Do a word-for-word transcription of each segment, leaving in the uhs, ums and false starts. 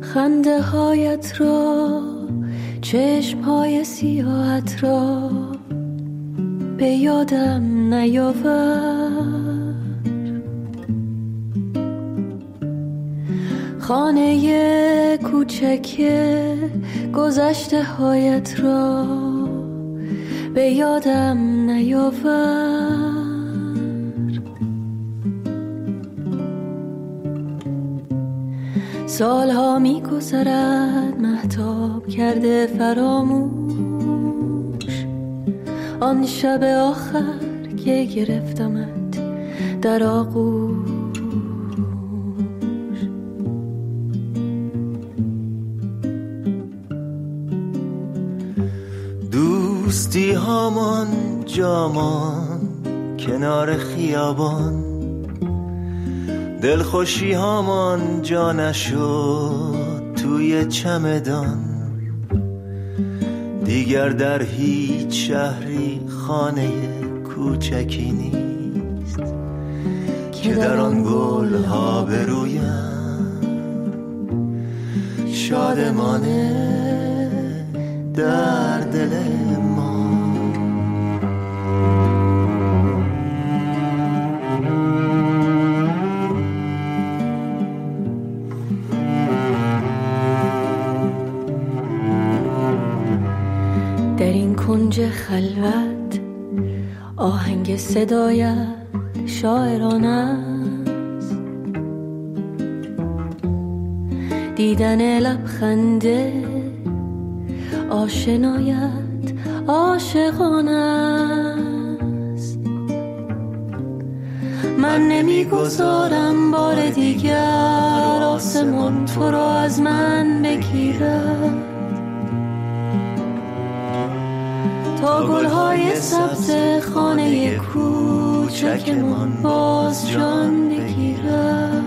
خنده هایت را، چشم های سیاهت را به یادم نیاور. خانه کوچک گذشته هایت را به یادم نیاور. سالها می گذرد مهتاب کرده فراموش، آن شب آخر که گرفتمت در آغوش. دوستی هامان جامان کنار خیابان، دلخوشی هامان جا نشد توی چمدان. دیگر در هیچ شهری خانه کوچکی نیست که در آن گل ها برویم شادمانه در دل ما. در این کنج خلوت آهنگ صدایت شاعرانه است، دیدن لبخنده آشنایت عاشقانه است. من نمیگذارم بار دیگر آسمان تو را از من بگیرد، تا گلهای سبز خانه کوچکمان باز جان بگیرد،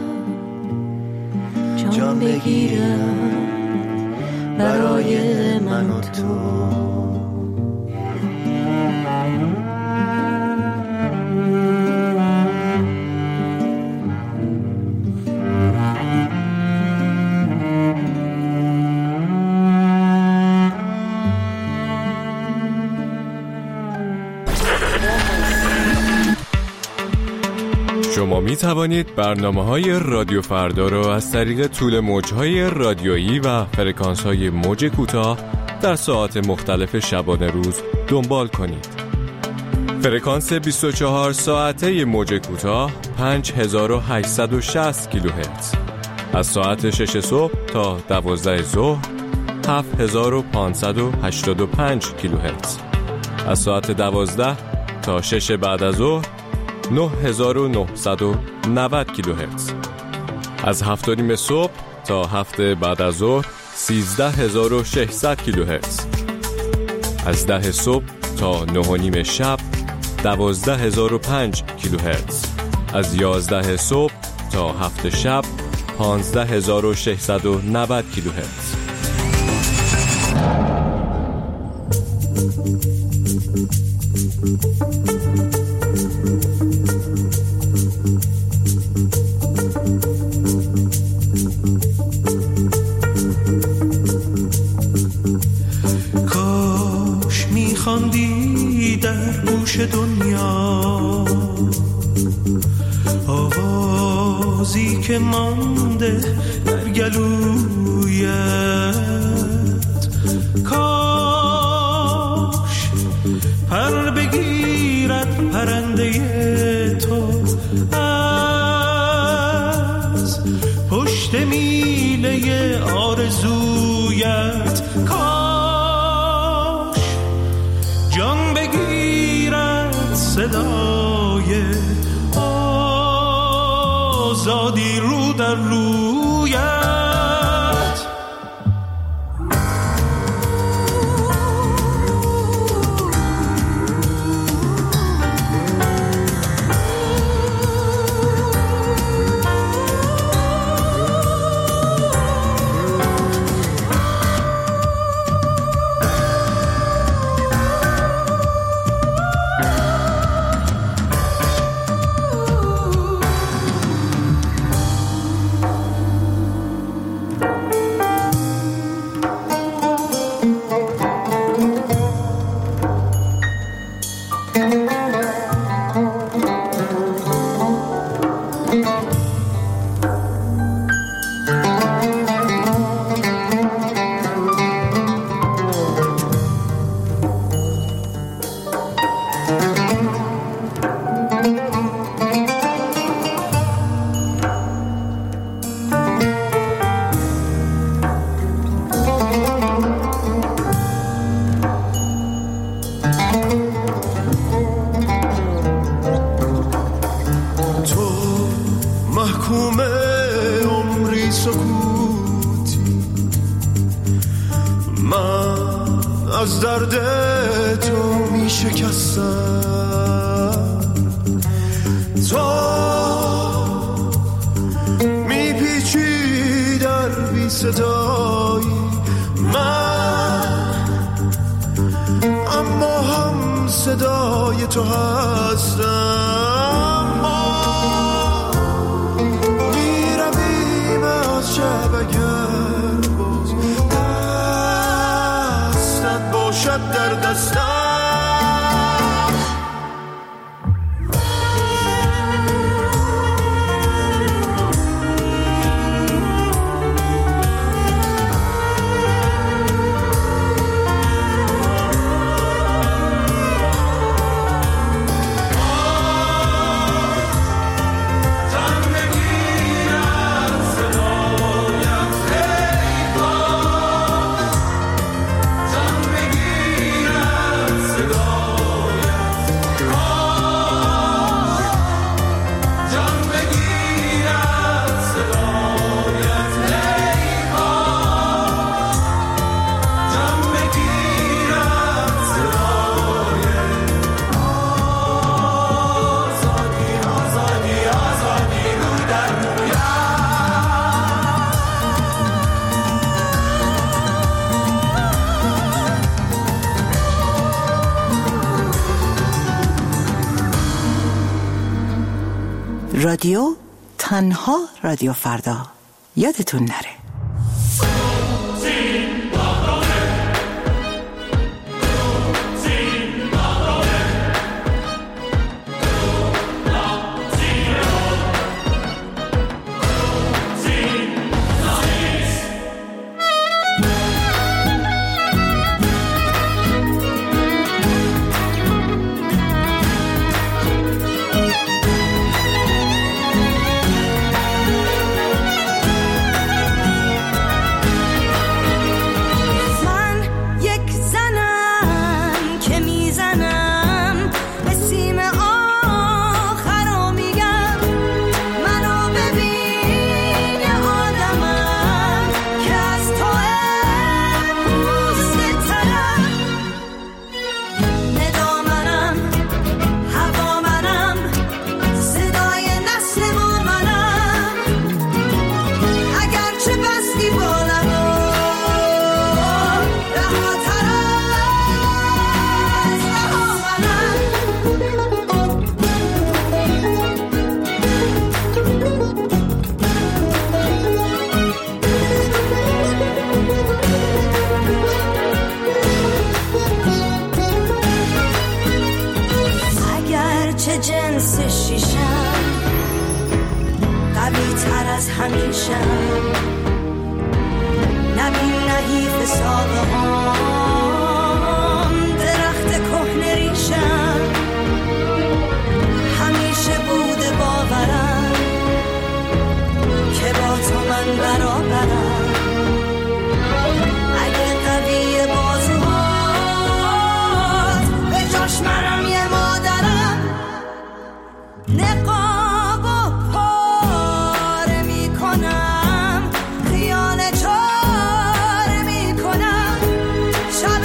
جان بگیرد برای من و تو. شما می توانید برنامه‌های رادیو فردا را از طریق طول موج‌های رادیویی و فرکانس‌های موج کوتاه در ساعات مختلف شبانه روز دنبال کنید. فرکانس بیست و چهار ساعته موج کوتاه پنج هزار و هشتصد و شصت کیلوهرتز، از ساعت شش صبح تا دوازده ظهر هفت هزار و پانصد و هشتاد و پنج کیلوهرتز، از ساعت دوازده تا شش بعد از ظهر نه هزار و نهصد و نود کیلوهرتز، از هفت و نیم صبح تا هفت بعد از ظهر سیزده هزار و ششصد کیلوهرتز، از ده صبح تا نه و نیم شب دوازده هزار و پنج کیلوهرتز، از یازده صبح تا هفت شب پانزده هزار و ششصد و نود کیلوهرتز. کاش میخواندی در گوش دنیا آوازی که مانده در گلویت، کاش پر بگیرد پرنده تو از پشت میله آرزویت، کاش جان بگیرد صدای آزادی رو در رویت. از درد تو می شکستم، تو می پیچی در بی صدایی من، اما هم صدای تو هستم. ما می رویم از شب اگر باز دستت باشد در دستم. رادیو تنها رادیو فردا، یادتون نره. شب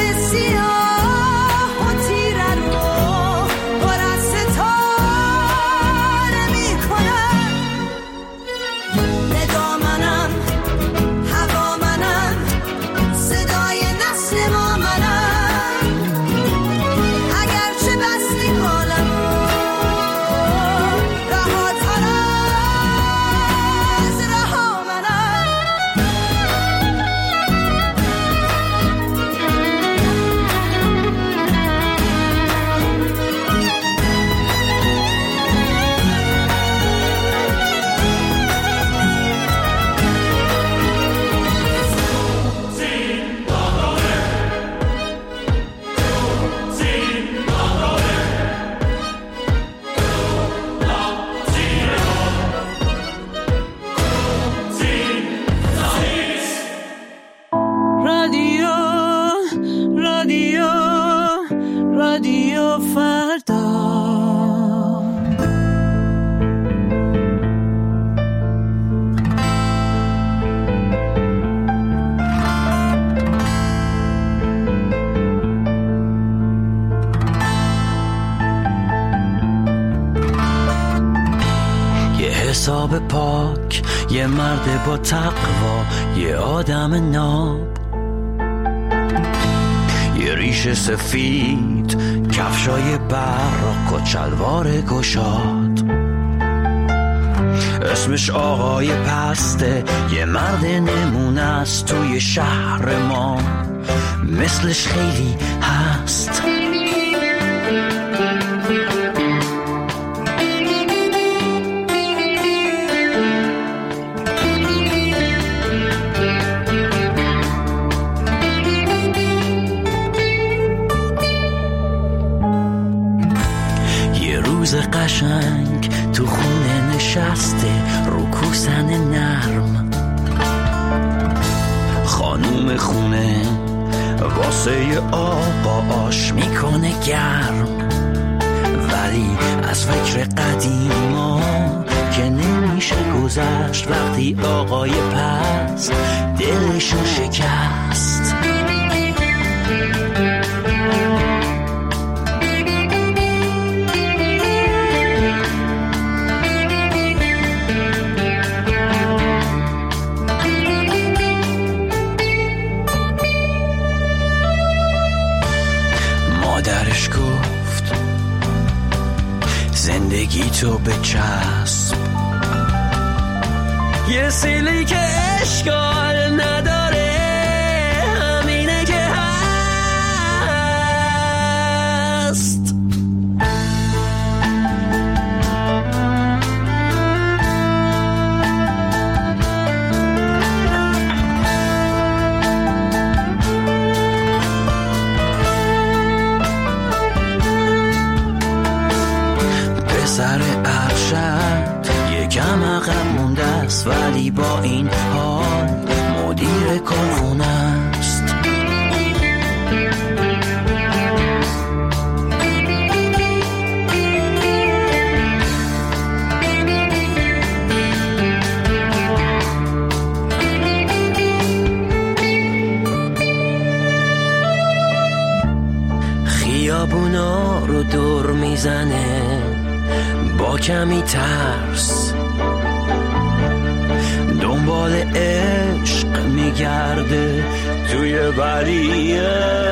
حساب پاک، یه مرد با تقوا، یه آدم ناب، یه ریش سفید، کفشای براق و چلوار گشاد. اسمش آقای پسته، یه مرد نمونه است توی شهر ما، مثلش خیلی هست. قشنگ تو خونه نشسته رو کوسن نرم، خانوم خونه واسه آقا آش میکنه گرم، ولی از فکر قدیما که نمیشه گذشت وقتی آقای پست دلشو شکست. مادرش گفت زندگی تو به چسب، یه سیلی که اشکال نداره، همینه که هست. سر ارشد یکم عقب مونده است، ولی با این حال مدیر کارخونه است. خیابونا رو دور میزنه با کمی ترس، دنبال عشق میگرده توی ولیه.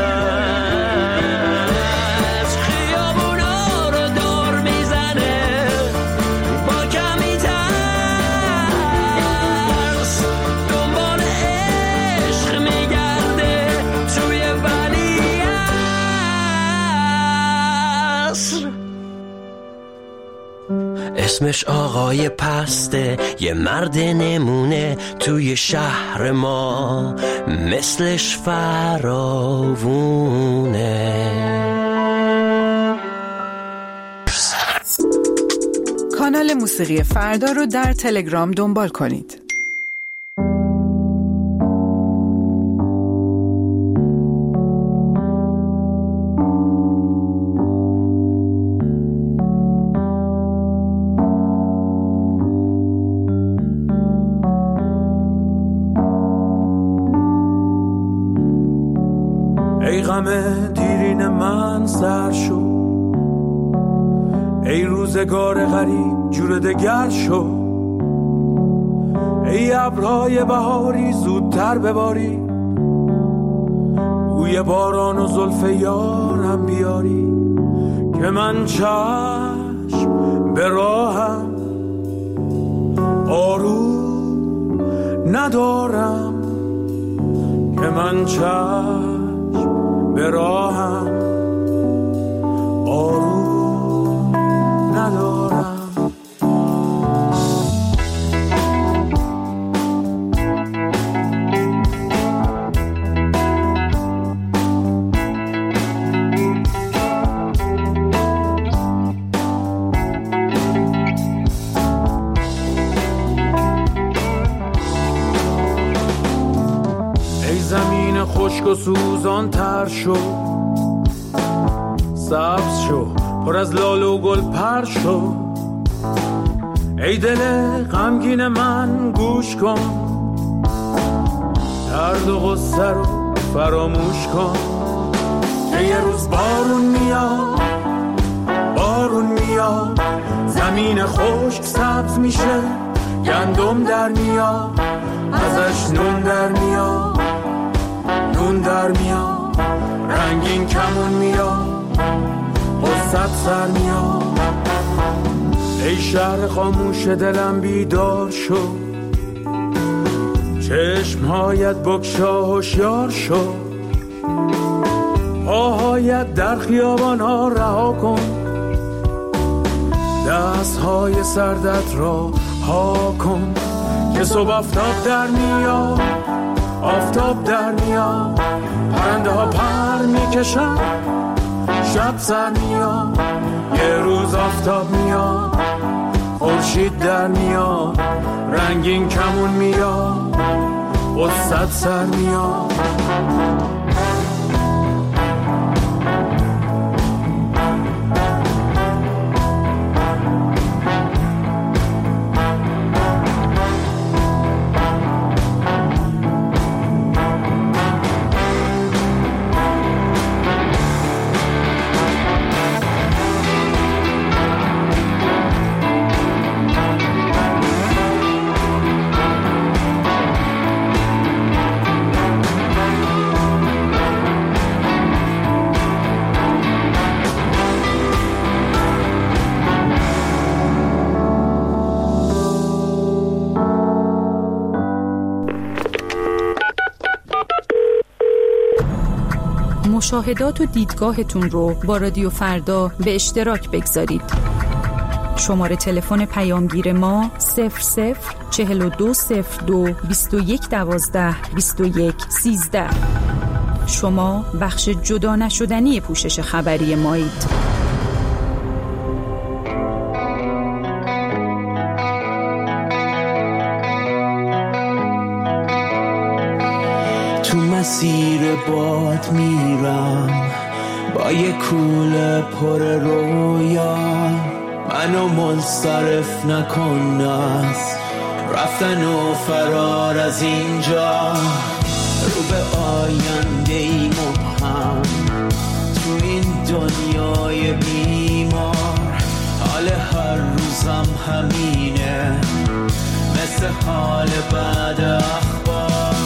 خیابونا رو دور میزنه با کمی ترس، دنبال عشق میگرده توی ولیه. اسمش آقای پسته، یه مرد نمونه توی شهر ما، مثلش فراوونه. کانال موسیقی فردا رو در تلگرام دنبال کنید. ای غم دیرین من سر شو، ای روزگار غریب جور دگر شو، ای ابرهای بهاری زودتر بباری، بوی باران و زلف یارم بیاری، که من چشم به راهم آروم ندارم، که من چشم به راهم آروم ندارم. ای زمین خشک و سوزان تر شو، سبز شو، پر از لاله و گل پر شو، ای دل غمگین من گوش کن، درد و غصه رو فراموش کن، که یه روز بارون میاد، بارون میاد، میاد، زمین خشک سبز میشه، گندم در میاد، ازش نون در میاد، نون در میاد، رنگین کمون میاد، قصت سر میاد. ای شهر خاموش دلم بیدار شو، چشمهایت بگشا هوشیار شو، پاهایت در خیابان ها رها کن، دست های سردت را ها کن، که صبح آفتاب در میاد، آفتاب در میاد، پرنده ها پر میکشن، شب سر میاد، یه روز آفتاب میاد، خورشید در میاد، رنگین کمون میاد، قصت سر میاد. مشاهدات و دیدگاهتون رو با رادیو فردا به اشتراک بگذارید. شماره تلفن پیامگیر ما صفر صفر چهل و دو صفر دو بیست و یک دوازده بیست و یک سیزده. شما بخش جدا نشدنی پوشش خبری مایید. تو مسیر باد میرم با یه کوله پر رویا، منو منصرف نکن از رفتن و فرار از اینجا، رو به آینده ای مبهم تو این دنیای بیمار، حال هر روزم همینه مثل حال بعد اخبار.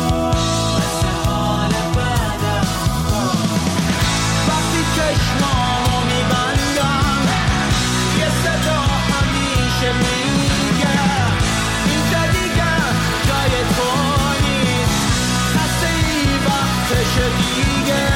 چشمامو میبندم یه صدا همیشه میگه اینجا دیگه جای تو نیست، خسته ای وقتشه دیگه.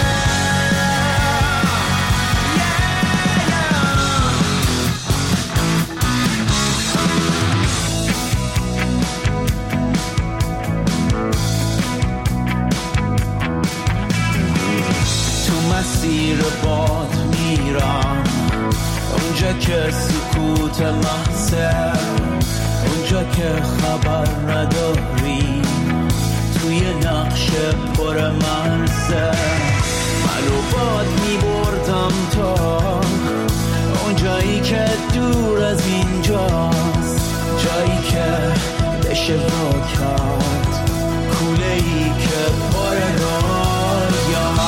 مسیر باد میرم اونجا که سکوت محضه، اونجا که خبر نداری توی نقش پر مرزه، منو باد میبردم تا اونجایی که دور از اینجاست، جایی که بشه را کرد کوله ای که پر رایم.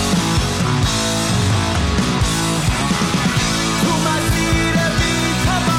تو مسیر بی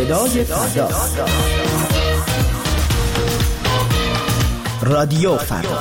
صدای فردا. رادیو فردا.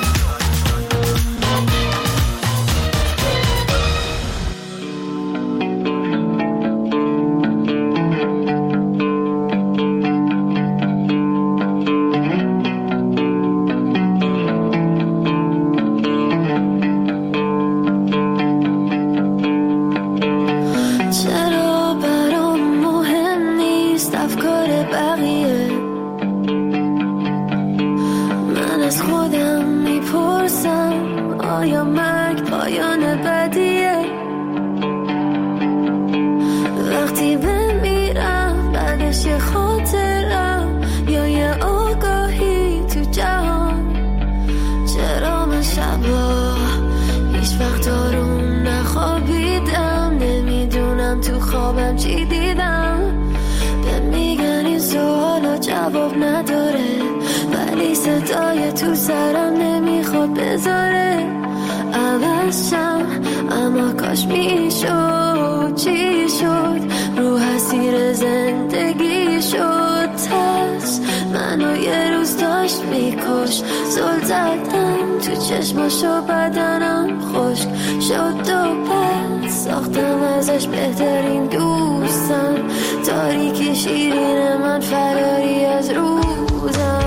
صدای تو سرم نمیخواد بذاره عوض شم، اما کاش میشد. چی شد؟ رو حسیر زندگی شد ترس منو یه روز داشت میکش. زل زدم تو چشماشو بدنم خشک شد و پس ساختم ازش بهترین دوستم. تاریکی شیرین من فراری از روزم،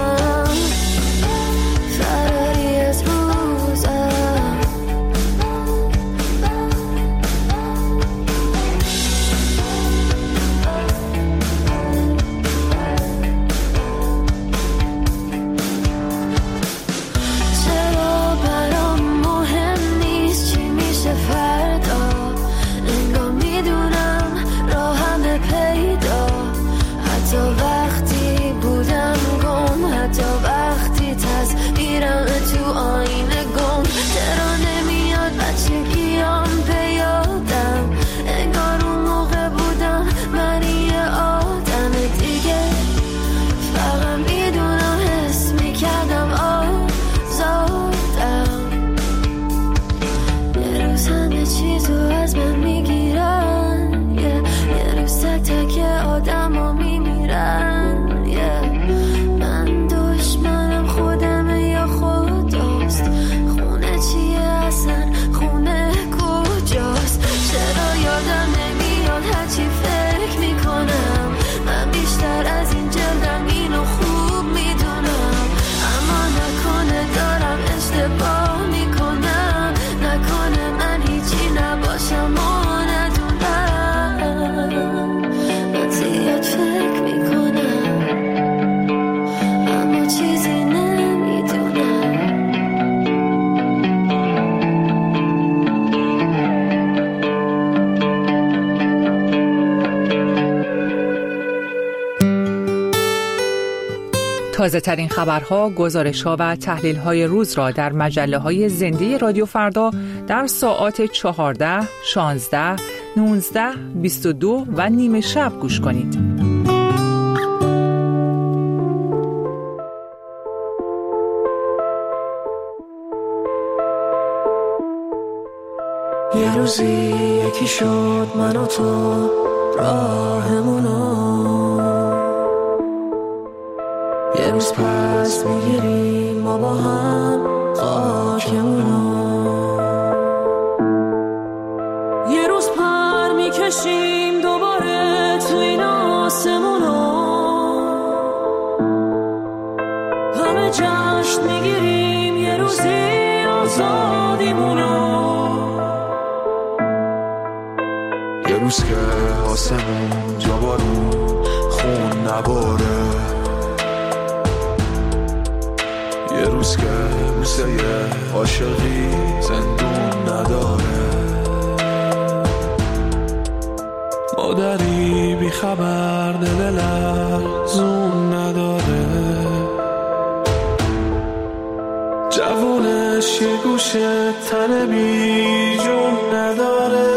فراری از روزم. چرا برام مهم نیست چی میشه فردا؟ انگار میدونم راهم پیدا، حتی وقتی بودم گم، حتی وقتی تصویرم تو آینه گم. چرا نمیاد بچگیام به یادم؟ انگار اون موقع بودم من یه آدم دیگه. فقط میدونم حس میکردم آزادم. یه روز همه چیزو از من میگیرن، یه, یه روز تک تک آدم ها میمیرن. یه من دشمنم خودمه یا خداست؟ خونه چیه اصلا؟ خونه کجاست؟ چرا یادم نمیاد هرچی فکر میکنم؟ من بیشتر از این جلدم اینو خوب میدونم، اما نکنه دارم اشتباه میکنم، نکنه من هیچی نباشم و ندونم. من زیاد فکر میکنم اما چیزی نمیدونم. تازه ترین خبرها، گزارش‌ها و تحلیل‌های روز را در مجله‌های زنده رادیو فردا در ساعات چهارده، شانزده، نوزده، بیست و دو و نیمه شب گوش کنید. یه روزی یکی شد من و تو راهمونو، یه روز پس میگیریم ما با هم خاکمونو، یه روز پر میکشیم دوباره تو این آسمونو، همه جشن میگیریم یه روزی آزادیمونو. یه روز که آسمون جا بارون خون نباره، یه روز که موسه عاشقی زندون نداره، مادری بی خبر دل لرزون نداره، جوونش یه گوشه تن بی جون نداره.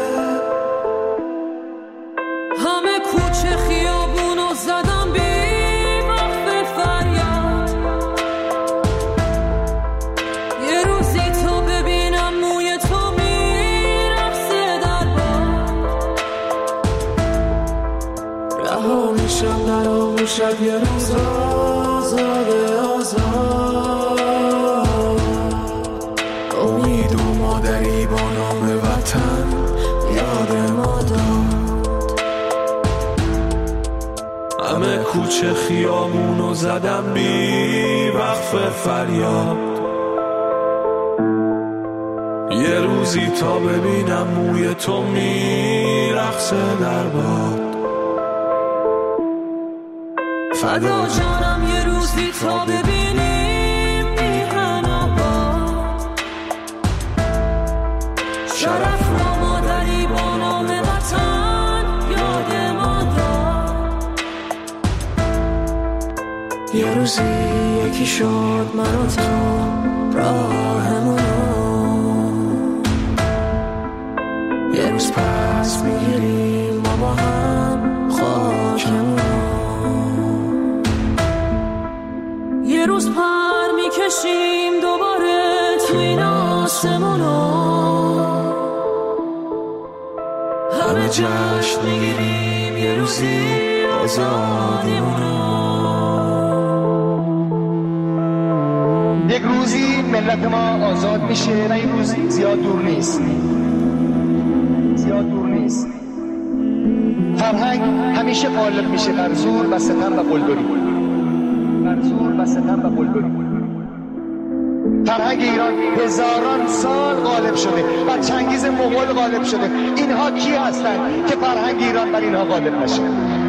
همه کوچه خیابونو زدم بی وقف فریاد، یه روزی تو ببینم موی تو میرقصه در باد. رها باشم در آغوشت یه روز آزاده آزاد. امید و مادری با نام وطن یاد ما داد. همه کوچه خیامونو زدم بی وقف فریاد. یه روزی تا ببینم موی تو میرقصه در باد. فدا جانم یه روزی تا ببینیم میهن آباد. شرف را مادری با نام وطن یاد ما داد. یه روزی یکی شد من و تو راهمونو. یه روز پس میگیریم ما با هم خاکمونو. یه روز پر میکشیم دوباره تو این آسمونو. همه جشن میگیریم یه روزی آزادیمونو. یک روزی ملت ما آزاد میشه و این روز زیاد دور نیست. زیاد دور نیست. فرهنگ همیشه غالب میشه بر زور و ستم و قلدری. بر زور و ستم و قلدری. فرهنگ ایران هزاران سال غالب شده، بر چنگیز مغول غالب شده. اینها کی هستند که فرهنگ ایران بر اینها غالب نشه؟